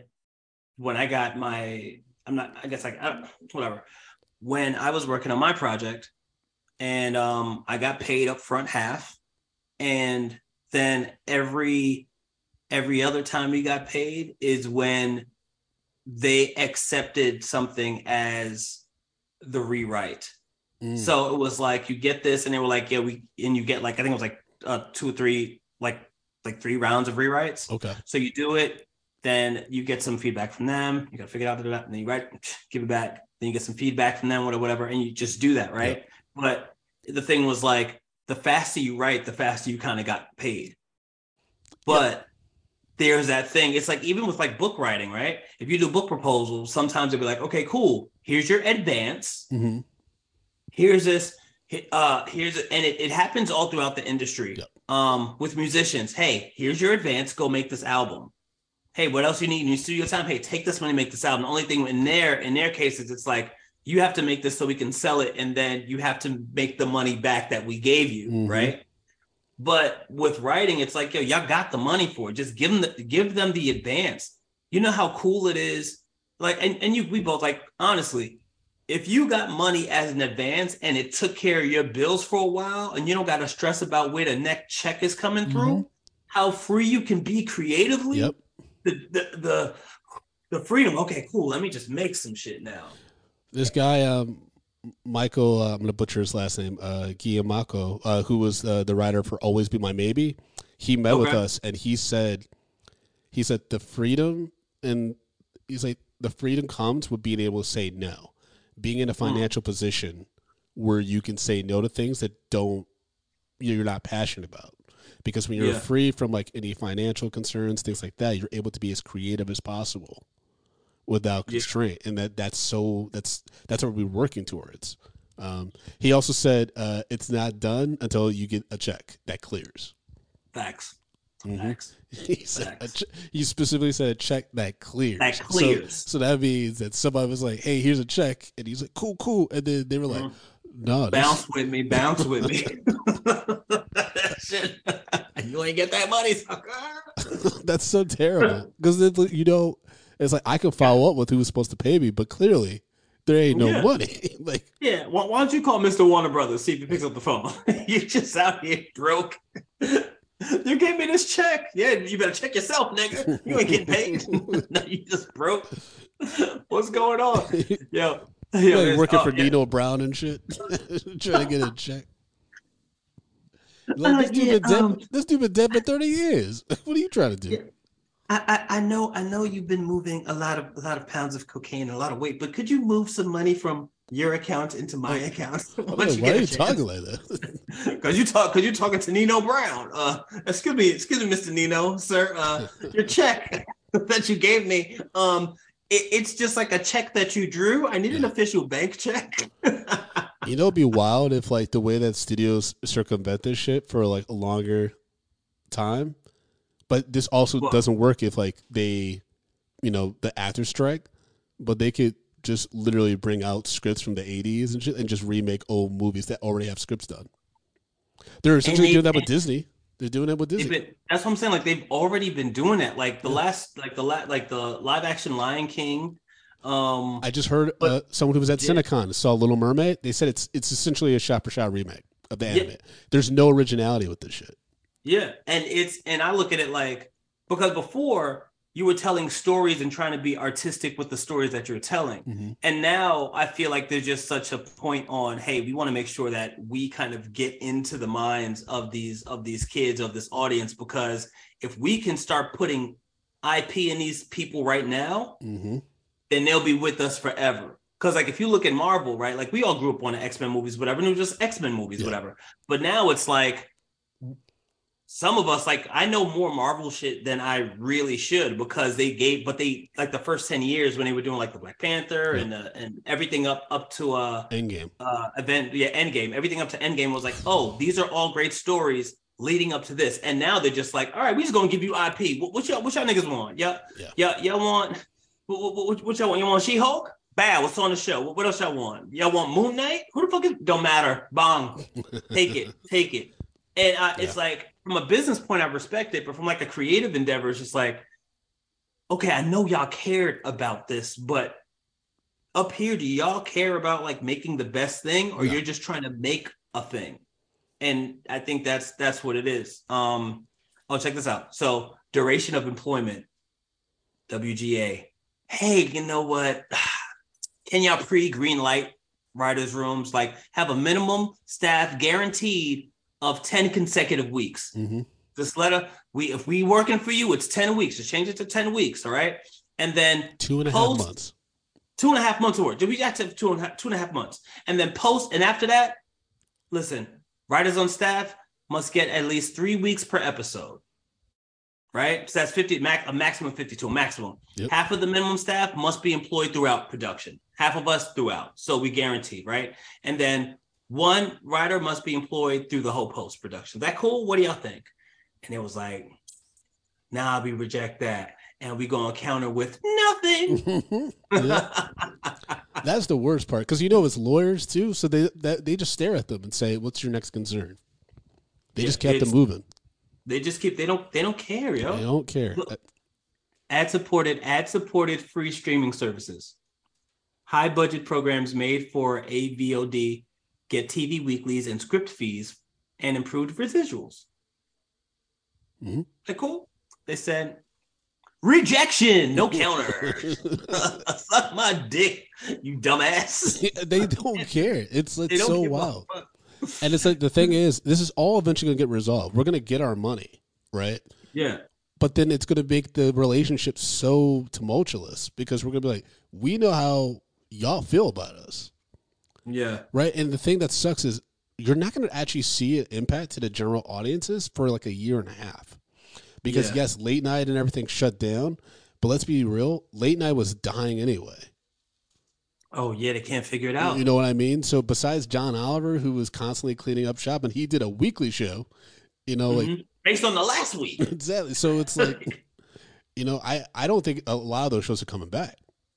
got my, whatever. When I was working on my project, and I got paid up front half, and then every other time we got paid is when they accepted something as the rewrite. So it was like, you get this, and they were like, and you get like, I think it was like 2 or 3, like 3 rounds of rewrites. Okay. So you do it, then you get some feedback from them. You got to figure it out, and then you write, give it back. Then you get some feedback from them, whatever, and you just do that, right? Yep. But the thing was like, the faster you write, the faster you kind of got paid. But there's that thing. It's like, even with like book writing, right? If you do book proposals, sometimes they'll be like, okay, cool. Here's your advance. Here's this. And it happens all throughout the industry. With musicians, hey, here's your advance. Go make this album. Hey, what else you need? You need studio time. Hey, take this money, make this album. The only thing in their cases, it's like, you have to make this so we can sell it, and then you have to make the money back that we gave you, right? But with writing, it's like, yo, y'all got the money for it. Just give them the advance. You know how cool it is? Like, we both, like, honestly, if you got money as an advance and it took care of your bills for a while, and you don't got to stress about where the next check is coming through, how free you can be creatively. The freedom. Okay, cool. Let me just make some shit now. This guy, Michael, I'm gonna butcher his last name, Giamacco, who was the writer for "Always Be My Maybe." He met with us, and he said the freedom, and he's like, the freedom comes with being able to say no, being in a financial position where you can say no to things that you're not passionate about. Because when you're free from like any financial concerns, things like that, you're able to be as creative as possible without constraint. And that's what we're working towards. He also said it's not done until you get a check that clears. Facts. Mm-hmm. He specifically said a check that clears. That clears. So that means that somebody was like, "Hey, here's a check," and he's like, "Cool," and then they were like, "No, bounce with me." Shit. You ain't get that money, sucker. That's so terrible because it's like I can follow up with who was supposed to pay me, but clearly there ain't no money. Like, why don't you call Mr. Warner Brothers, see if he picks up the phone? You're just out here broke. You gave me this check. Yeah, you better check yourself, nigga. You ain't getting paid. No, you just broke. What's going on? Yo, working for Nino Brown and shit, trying to get a check. Like, this dude been dead for 30 years. What are you trying to do? Yeah. I know you've been moving a lot of pounds of cocaine and a lot of weight, but could you move some money from your account into my account? Why are you talking like that? Because you're talking to Nino Brown. Excuse me, Mr. Nino, sir. Your check that you gave me. It's just like a check that you drew. I need an official bank check. It'd be wild if like the way that studios circumvent this shit for like a longer time. But this also doesn't work if like they, the actors strike, but they could just literally bring out scripts from the 80s and shit and just remake old movies that already have scripts done. They're essentially doing that with Disney. They're doing it with Disney. That's what I'm saying. Like they've already been doing it. Like the live action Lion King. I just heard someone who was at Cinecon saw Little Mermaid. They said it's essentially a shot-for-shot remake of the anime. There's no originality with this shit. Yeah, and I look at it like, because before you were telling stories and trying to be artistic with the stories that you're telling, and now I feel like there's just such a point on, hey, we want to make sure that we kind of get into the minds of these kids, of this audience, because if we can start putting IP in these people right now, then they'll be with us forever. Because like if you look at Marvel, right, like we all grew up on the X-Men movies, whatever, and it was just X-Men movies, whatever. But now it's like, some of us, like, I know more Marvel shit than I really should, because they like the first 10 years when they were doing like the Black Panther and everything up to Endgame Endgame, everything up to Endgame was like, oh, these are all great stories leading up to this, and now they're just like, all right, we just gonna give you IP. What y'all niggas want? Y'all want what y'all want? You want She-Hulk? Bad. What's on the show? What else y'all want? Y'all want Moon Knight? Who the fuck is? Don't matter. Bong. Take it. And it's like, from a business point, I respect it, but from like a creative endeavor, it's just like, okay, I know y'all cared about this, but up here, do y'all care about like making the best thing, or you're just trying to make a thing? And I think that's what it is. Check this out. So, duration of employment, WGA. Hey, you know what? Can y'all pre-green light writers' rooms, like have a minimum staff guaranteed of 10 consecutive weeks. This letter, if we working for you, it's 10 weeks. Just change it to 10 weeks, all right? And then 2.5 months. 2.5 months of work. We got to 2.5 months. And then post, and after that, listen, writers on staff must get at least 3 weeks per episode, right? So that's a maximum of 52, a maximum. Yep. Half of the minimum staff must be employed throughout production. Half of us throughout. So we guarantee, right? And then one writer must be employed through the whole post-production. Is that cool? What do y'all think? And it was like, nah, we reject that. And we're going to counter with nothing. That's the worst part. Because it's lawyers too. So they just stare at them and say, what's your next concern? They just kept them moving. They just keep, they don't care, yo. They don't care. Look, ad-supported free streaming services. High budget programs made for AVOD get TV weeklies and script fees and improved residuals. They're cool. They said, Rejection, no counter. Suck my dick, you dumbass. They don't care. It's They don't so give a wild. fuck. And it's like the thing is, this is all eventually gonna get resolved. We're gonna get our money, right? Yeah. But then it's gonna make the relationship so tumultuous because we're gonna be like, we know how y'all feel about us, Yeah. right? And the thing that sucks is you're not gonna actually see an impact to the general audiences for like a year and a half. Because yes, late night and everything shut down, but let's be real, late night was dying anyway. Oh yeah, they can't figure it out. You know what I mean? So besides John Oliver, who was constantly cleaning up shop, and he did a weekly show, you know, like based on the last week. Exactly. So it's like, you know, I don't think a lot of those shows are coming back.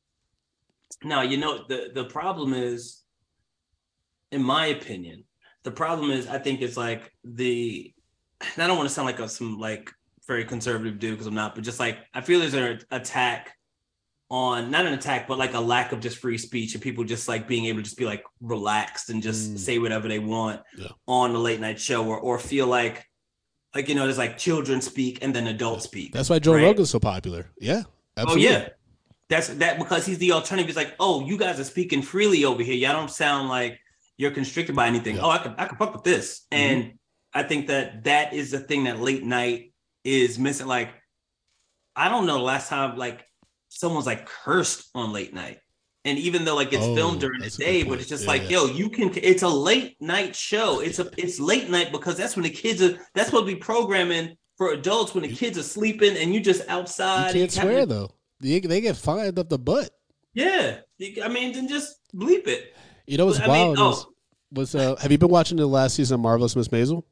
No, you know, the problem is, in my opinion, the problem is I think it's like and I don't want to sound like some like very conservative dude because I'm not, but just like I feel there's an attack on, not an attack, but like a lack of just free speech and people just like being able to just be like relaxed and just say whatever they want on the late night show or feel like, you know, there's like children speak and then adults speak. That's why Joe Rogan's so popular. Yeah, absolutely. Oh yeah. That's because he's the alternative. He's like, oh, you guys are speaking freely over here. Y'all don't sound like you're constricted by anything. Yeah. Oh, I can fuck with this. And I think that is the thing that late night is missing. Like, I don't know the last time like someone's like cursed on late night. And even though like it's filmed during the day, but it's just yo, you can, it's a late night show. It's late night because that's when the kids that's what we programming for adults when the kids are sleeping and you just outside. You can't swear though. They get fined up the butt. Yeah. I mean, then just bleep it. You know what's wild was have you been watching the last season of Marvelous Miss Maisel?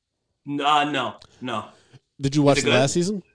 No. Did you watch the last season?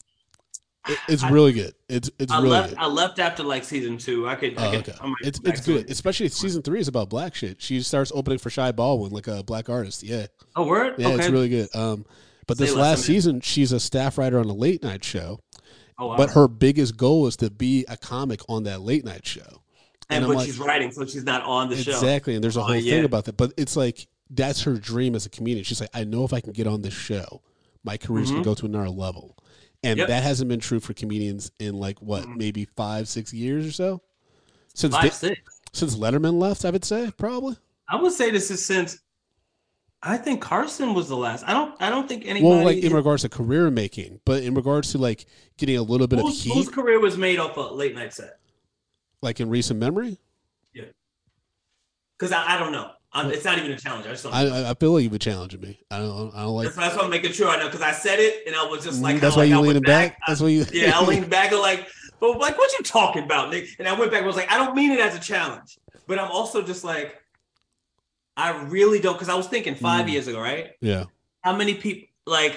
It's really good. It's really good. I left after like season 2. Okay. It's good. Especially season 3 is about black shit. She starts opening for Shy Baldwin, like a black artist. Yeah. Oh, word? Yeah, it's really good. But this last season, she's a staff writer on a late night show. Oh, wow. But her biggest goal is to be a comic on that late night show. But she's writing, so she's not on the show. Exactly. And there's a whole thing about that. But it's like, that's her dream as a comedian. She's like, I know if I can get on this show, my career's going to go to another level. And that hasn't been true for comedians in like, what, maybe 5-6 years or so? Since 5-6. Since Letterman left, I would say, probably. I would say this is since, I think Carson was the last. I don't think anybody. Well, like in regards to career making, but in regards to like getting a little bit of heat. Whose career was made off a late night set? Like in recent memory? Yeah. Because I don't know. It's not even a challenge. I just don't know. I feel like you've been challenging me. I don't like. That's what I'm making sure I know because I said it and I was just like. That's why you leaning back. That's why you. Yeah, I leaned back and like, but like, what you talking about, Nick? And I went back and was like, I don't mean it as a challenge, but I'm also just like. I really don't, because I was thinking 5 years ago, right? Yeah. How many people, like...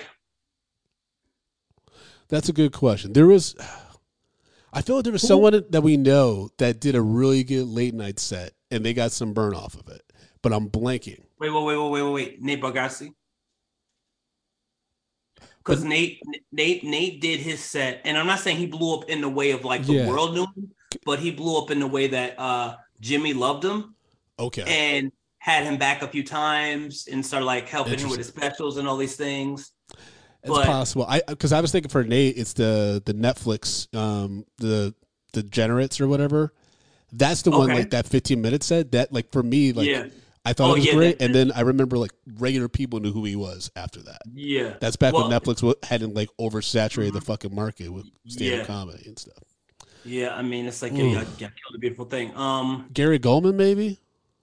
That's a good question. I feel like there was someone that we know that did a really good late night set, and they got some burn off of it, but I'm blanking. Wait. Nate Bargatze? Because Nate did his set, and I'm not saying he blew up in the way of, like, the world knew him, but he blew up in the way that Jimmy loved him. Okay. And... had him back a few times and started like helping him with his specials and all these things. It's possible. Because I was thinking for Nate, it's the Netflix, the Generates or whatever. That's the one like that 15-minute set that like for me like I thought it was great, and then I remember like regular people knew who he was after that. Yeah, that's back when Netflix hadn't like oversaturated the fucking market with stand-up comedy and stuff. Yeah, I mean it's like y'all killed a beautiful thing. Gary Goldman maybe.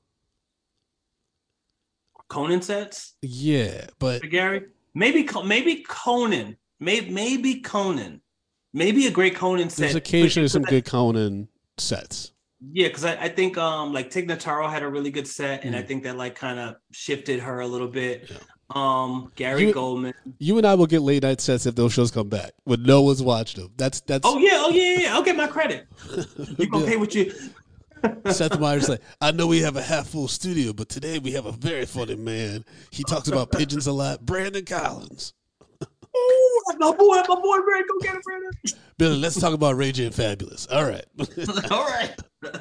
Conan sets? Yeah, but Gary, maybe Conan, maybe Conan, maybe a great Conan set. There's occasionally some good Conan sets. Yeah, because I think like Tig Notaro had a really good set, and I think that like kind of shifted her a little bit. Yeah. Gary Goldman. You and I will get late night sets if those shows come back when no one's watched them. That's. Oh yeah. I'll get my credit. You gonna pay what you. Seth Meyers like, I know we have a half full studio, but today we have a very funny man. He talks about pigeons a lot. Brandon Collins. Oh, my boy, Brandon. Go get it, Brandon. Billy, let's talk about Ray J and Fabulous. All right. All right.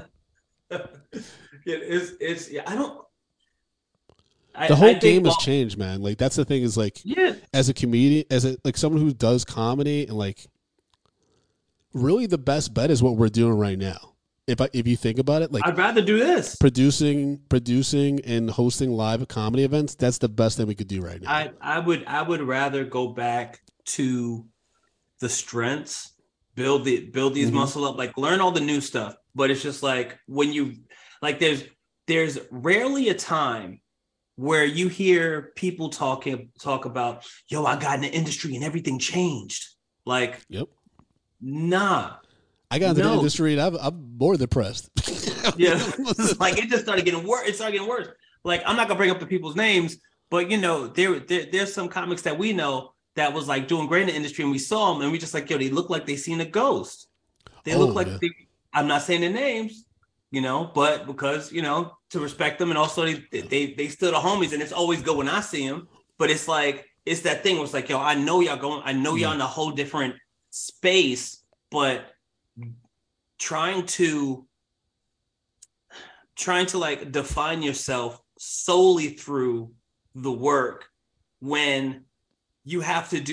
I don't. The whole game has changed, man. Like that's the thing is like, as a comedian, like someone who does comedy and like, really the best bet is what we're doing right now. If you think about it, like I'd rather do this. producing and hosting live comedy events, that's the best thing we could do right now. I would rather go back to the strengths, build these muscle up, like learn all the new stuff. But it's just like when you like there's rarely a time where you hear people talk about, yo, I got in the industry and everything changed. Like, yep. Nah. I got into the industry and I'm more depressed. Yeah. Like it just started getting worse. It started getting worse. Like I'm not gonna bring up the people's names, but you know, there's some comics that we know that was like doing great in the industry, and we saw them and we just like, yo, they look like they seen a ghost. They look like I'm not saying their names, you know, but because, you know, to respect them, and also they still the homies, and it's always good when I see them. But it's like it's that thing where it's like, yo, I know y'all in a whole different space, but trying to like define yourself solely through the work when you have to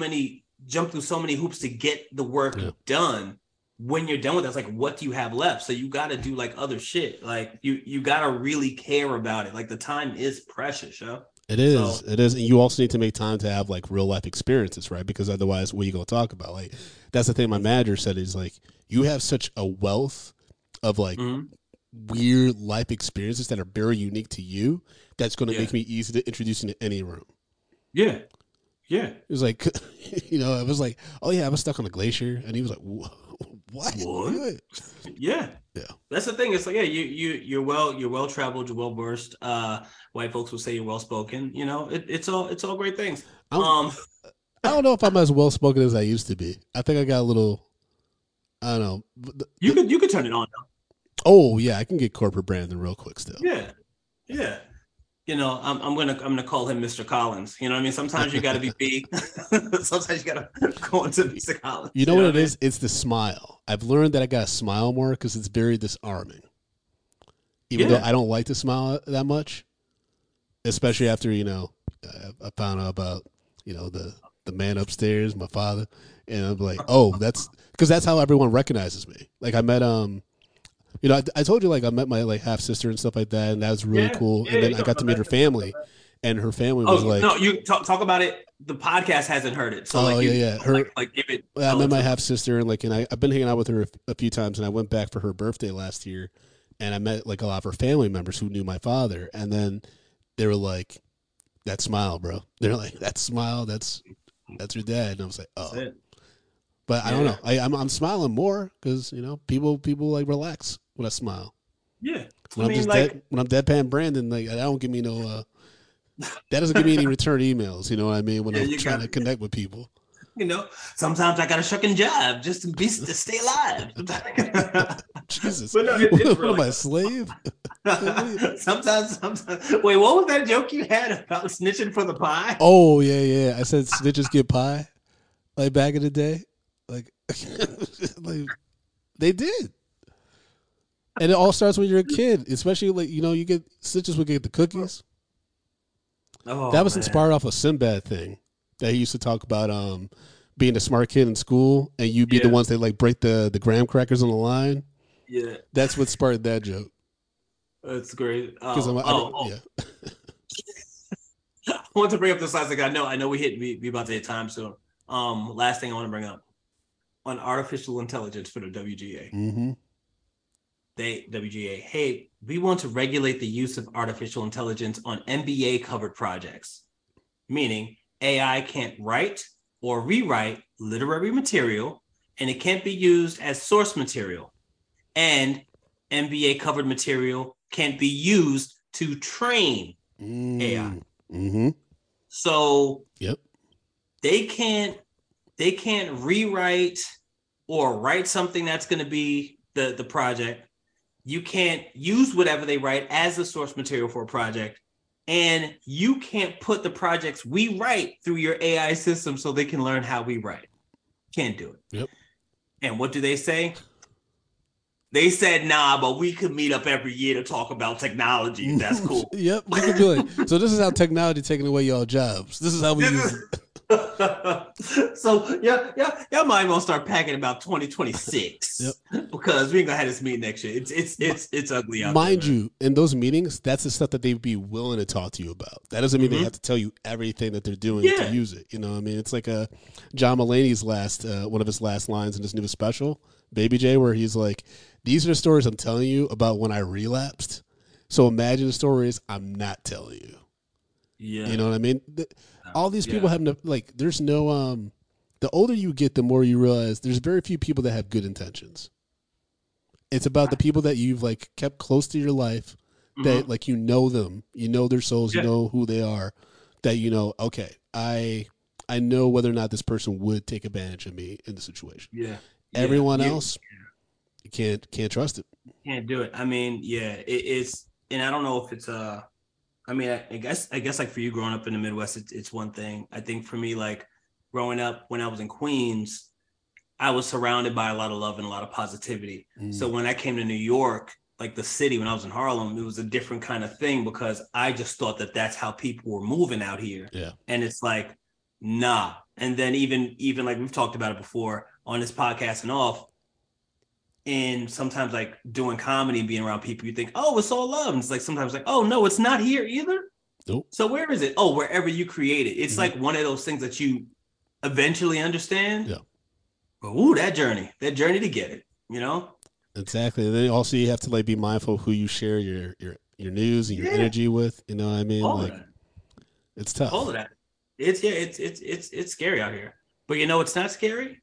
jump through so many hoops to get the work done. When you're done with it, it's like, what do you have left? So you got to do like other shit. Like you got to really care about it. Like the time is precious, yo. It is. It is. And you also need to make time to have like real life experiences, right? Because otherwise, what are you going to talk about? Like, that's the thing my manager said is like, you have such a wealth of like weird life experiences that are very unique to you. That's going to make me easy to introduce into any room. Yeah. Yeah. It was like, you know, it was like, oh yeah, I was stuck on a glacier. And he was like, what? Yeah. Yeah. That's the thing. It's like, yeah, you're well traveled, you're well versed. White folks will say you're well spoken. You know, it's all great things. I don't know if I'm as well spoken as I used to be. I think I got a little. I don't know. You could turn it on though. Oh yeah, I can get corporate branding real quick still. Yeah, yeah. You know, I'm gonna call him Mr. Collins. You know what I mean? Sometimes you got to be big. Sometimes you got to go into Mr. Collins. You know what it is? It's the smile. I've learned that I got to smile more because it's very disarming. Even though I don't like to smile that much, especially after, you know, I found out about, you know, the man upstairs, my father, and I'm like, oh, that's because that's how everyone recognizes me. Like I met you know, I told you like I met my like half sister and stuff like that, and that was really cool. And then I got to meet her family, and her family was like, no, you talk about it. The podcast hasn't heard it, so her like give it. I met my half sister, and I've been hanging out with her a few times, and I went back for her birthday last year, and I met like a lot of her family members who knew my father, and then they were like, "That smile, bro." They're like, "That smile, that's your dad," and I was like, "Oh." But I don't know. I'm smiling more because, you know, people like relax when I smile. Yeah. When I'm deadpan Brandon, like that don't give me no. That doesn't give me any return emails. You know what I mean? When I'm trying to connect with people. You know, sometimes I got to shuck and jive just to stay alive. Jesus. But no, what am I, a slave? sometimes. Wait, what was that joke you had about snitching for the pie? Oh yeah. I said snitches get pie, like back in the day. Like, like they did, and it all starts when you're a kid. Especially like, you know, you get snitches would get the cookies. Oh, that was inspired off a Sinbad thing that he used to talk about. Being a smart kid in school, and you be the ones that like break the graham crackers on the line. Yeah, that's what sparked that joke. That's great. I want to bring up this last thing. I know we about to hit time soon. Last thing I want to bring up. On artificial intelligence for the WGA. Mm-hmm. WGA, hey, we want to regulate the use of artificial intelligence on NBA covered projects, meaning AI can't write or rewrite literary material, and it can't be used as source material. And NBA covered material can't be used to train AI. Mm-hmm. So they can't rewrite or write something that's going to be the project. You can't use whatever they write as the source material for a project. And you can't put the projects we write through your AI system so they can learn how we write. Can't do it. Yep. And what do they say? They said, nah, but we could meet up every year to talk about technology. That's cool. Yep. We can do it. So this is how technology taking away y'all jobs. This is how we use it. So y'all might want to start packing about 2026 because we ain't gonna have this meeting next year. It's ugly out Mind there. you, in those meetings, that's the stuff that they'd be willing to talk to you about. That doesn't mean they have to tell you everything that they're doing to use it. You know what I mean? It's like John Mulaney's one of his last lines in his newest special, Baby J, where he's like, "These are the stories I'm telling you about when I relapsed. So imagine the stories I'm not telling you." Yeah. You know what I mean? All these people have no, like, there's no, the older you get, the more you realize there's very few people that have good intentions. It's about the people that you've, like, kept close to your life, that, like, you know them, you know their souls, you know who they are, that you know, okay, I know whether or not this person would take advantage of me in the situation. Yeah. Everyone else, you can't trust it. Can't do it. I mean, it's, and I don't know if it's I mean, I guess like for you growing up in the Midwest, it's one thing. I think for me, like growing up when I was in Queens, I was surrounded by a lot of love and a lot of positivity. So when I came to New York, like the city, when I was in Harlem, it was a different kind of thing because I just thought that that's how people were moving out here. Yeah. And it's like, nah. And then even like we've talked about it before on this podcast and off, and sometimes like doing comedy and being around people, you think, oh, it's all love. And it's like sometimes like, oh, no, it's not here either. Nope. So where is it? Oh, wherever you create it. It's like one of those things that you eventually understand. Yeah. But, ooh, that journey to get it, you know? Exactly. And then also you have to like be mindful of who you share your news and your energy with. You know what I mean? All like of that. It's tough. All of that. It's scary out here. But you know it's not scary?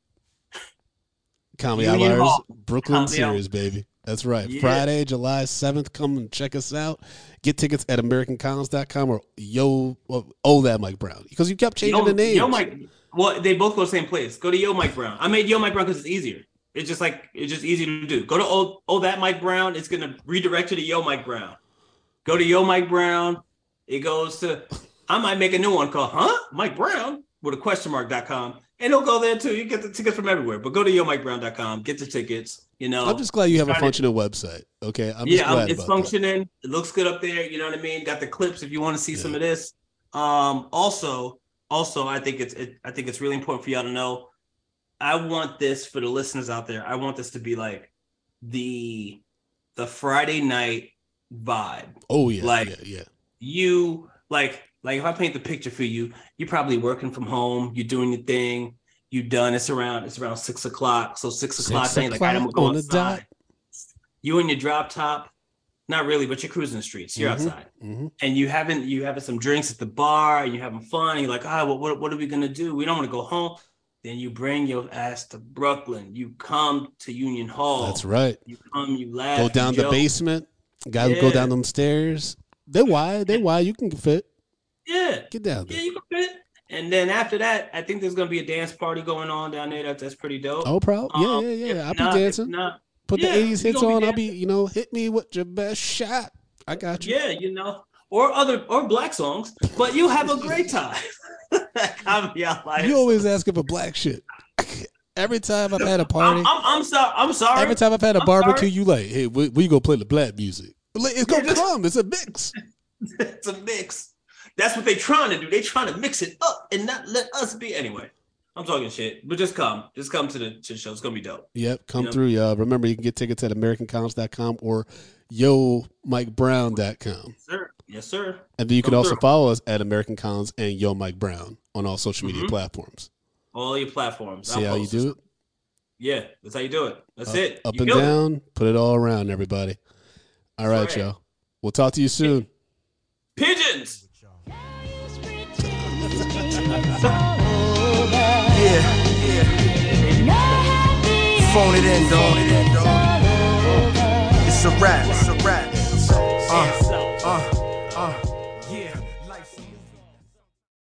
Comedy Outliers Brooklyn series, baby. That's right. Yeah. Friday, July 7th. Come and check us out. Get tickets at AmericanCons.com or that Mike Brown. Because you kept changing the names. Yo Mike. Well, they both go to the same place. Go to Yo Mike Brown. I made Yo Mike Brown because it's easier. It's just easy to do. Go to that Mike Brown. It's gonna redirect you to Yo Mike Brown. Go to Yo Mike Brown. It goes to, I might make a new one called Mike Brown with a question.com. And it'll go there too. You get the tickets from everywhere. But go to YoMikeBrown.com, get the tickets. You know, I'm just glad you have a functioning website. Okay, I'm just glad it's functioning. That. It looks good up there. You know what I mean? Got the clips if you want to see some of this. Also, I think it's really important for y'all to know. I want this for the listeners out there. I want this to be like the Friday night vibe. Oh yeah, like yeah. You like if I paint the picture for you, you're probably working from home. You're doing your thing. You done. It's around 6 o'clock. So 6 o'clock ain't like I'm gonna go outside. You in your drop top, not really, but you're cruising the streets. You're outside, and you having some drinks at the bar. And you're having fun. And you're like, what are we gonna do? We don't want to go home. Then you bring your ass to Brooklyn. You come to Union Hall. That's right. You come. You laugh. Go down the basement. Go down them stairs. They're wide. You can fit. Yeah. Get down there. Yeah, you can fit. And then after that, I think there's going to be a dance party going on down there. That's pretty dope. Oh, proud. Yeah. I'll be dancing. Put the 80s hits on. I'll be, hit me with your best shot. I got you. Yeah, or black songs. But you have a great time. You always asking for black shit. Every time I've had a party. I'm sorry. Every time I've had a barbecue, you like, hey, we go play the black music. It's going to come. It's a mix. It's a mix. That's what they're trying to do. They're trying to mix it up and not let us be. Anyway, I'm talking shit, but just come to the show. It's gonna be dope. Yep, come through, y'all. Remember, you can get tickets at AmericanCons.com or YoMikeBrown.com. Yes, sir. And then you can also follow us at American Cons and Yo Mike Brown on all social media platforms. All your platforms. See how you do it? Yeah, that's how you do it. That's it. Up and down, put it all around, everybody. All right, y'all. We'll talk to you soon. Pigeons. Phone it in, dog. It's a rap. Yeah.